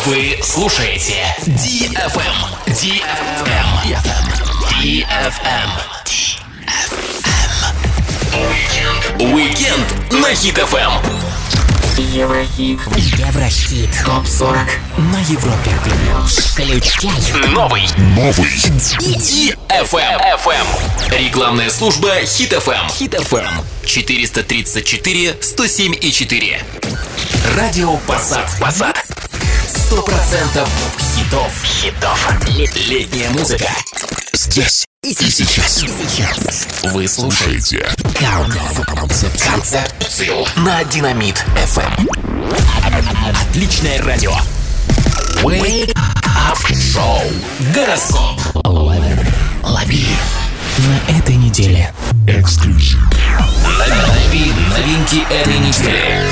Вы слушаете DFM. Уикенд на Хит FM. Еврохит. ТОП-40 На Европе Плюс. Включай. Новый DFM. Рекламная служба Хит FM. 434-107,4. Радио Passat. 100% хитов. Летняя музыка. Здесь и сейчас. Вы слушаете концепцию на Динамит FM. Отличное радио. Wake Up Show. Гороскоп. Лови. На этой неделе. Эксклюзив. Новинки этой недели.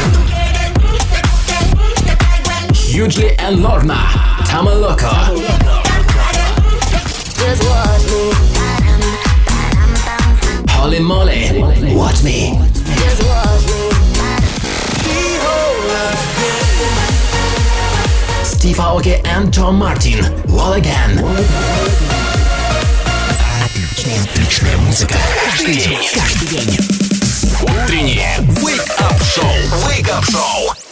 Хьюджи и Лорна. Тамалоко. Holy moly, watch me. Steve Aoki and John Martin, Wall Again. Отличная музыка. Каждый день. Утреннее Wake Up Show.